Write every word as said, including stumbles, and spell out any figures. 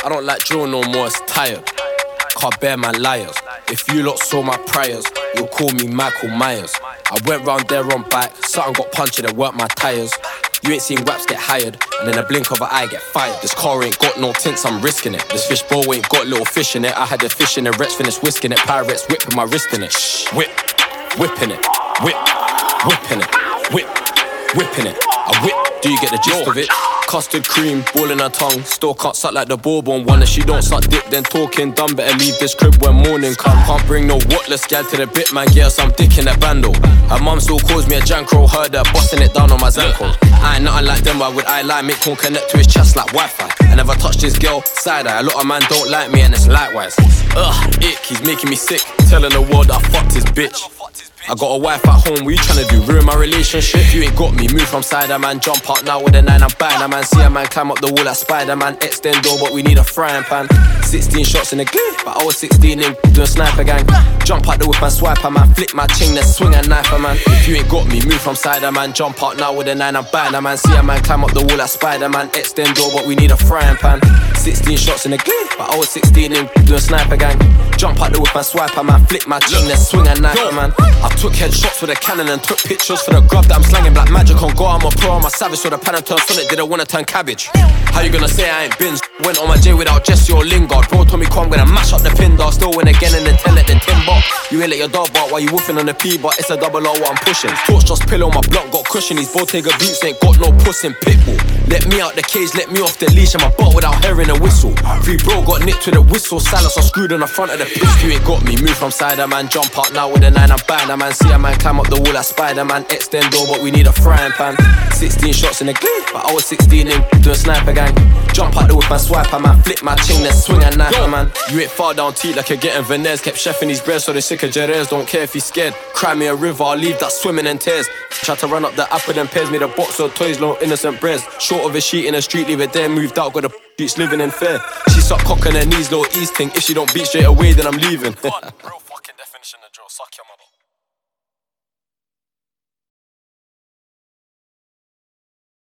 I don't like drill no more, it's tired. Can't bear my liars. If you lot saw my priors, you'll call me Michael Myers. I went round there on bike, something got punched and it weren't my tyres. You ain't seen waps get hired, and in a blink of an eye get fired. This car ain't got no tints, I'm risking it. This fish bowl ain't got little fish in it. I had a fish in the Reds, finished whisking it. Pirates whipping my wrist in it. Whip, whipping it. Whip, whipping it. Whip, whipping it. I whip, do you get the gist of it? Custard cream, ball in her tongue. Still can't suck like the bourbon one. If she don't suck dick, then talking done. Better leave this crib when morning come. Can't bring no whatless gal to the bit, man. Get her some dick in that bando. Her mum still calls me a jankro. Heard her busting it down on my Zanko. I ain't nothing like them, why would I lie? Make one connect to his chest like Wi-Fi. I never touched this girl, side eye. A lot of man don't like me and it's likewise. Ugh, ick, he's making me sick. Telling the world I fucked his bitch. I got a wife at home, what you tryna do? Ruin my relationship? You ain't got me, move from side a man. Jump out now with a nine, I'm buying a man. See a man climb up the wall like Spider-Man. Extend door, but we need a frying pan. Sixteen shots in the glare, but I was sixteen in doing sniper gang. Jump out the whip and swipe a man. Flick my ching, then swing a knife a man. If you ain't got me, move from side a man. Jump out now with a nine, I'm buying a man. See a man climb up the wall like Spider-Man. Extend door, but we need a frying pan. Sixteen shots in the glare, but I was sixteen in doing sniper gang. Jump out the whip and swipe a man. Flick my ching, then swing a knife a man. I took headshots with a cannon and took pictures for the grub that I'm slanging black magic on go. I'm a pro, I'm a savage, so the pan and turn Sonic didn't wanna turn cabbage. How you gonna say I ain't been? Went on my J without Jesse or Lingard. Bro told me come, I'm gonna mash up the pin dog. Still win again in the ten at the tin bar. You ain't let your dog bark while you woofing on the P, but it's a double R what I'm pushing. Torch just pillow, my block got cushion. These Bottega boots ain't got no puss in pitbull. Let me out the cage, let me off the leash, and my butt without hearing a whistle. Free bro got nicked with a whistle, silence I screwed on the front of the pitch. You ain't got me, move from side a man. Jump out now with a nine, I'm buying a man. See a man climb up the wall like Spider-Man. Extend door, but we need a frying pan. Sixteen shots in the glare, but I was sixteen in doing sniper gang. Jump out the whip and swipe a man. Flick my ching, then swing a knife a man. You ain't far down teeth like you're getting veneers. Kept chefing his bread so they sick of Jerez. Don't care if he's scared. Cry me a river, I'll leave that swimming in tears. Try to run up the apple and pears. Made a box of toys, no innocent breads. Short of a sheet in the street, leave it there. Moved out, got a beach living in fair. She suck cock on her knees, little East thing. If she don't beat straight away, then I'm leaving. Real fucking definition of drill, suck your mother.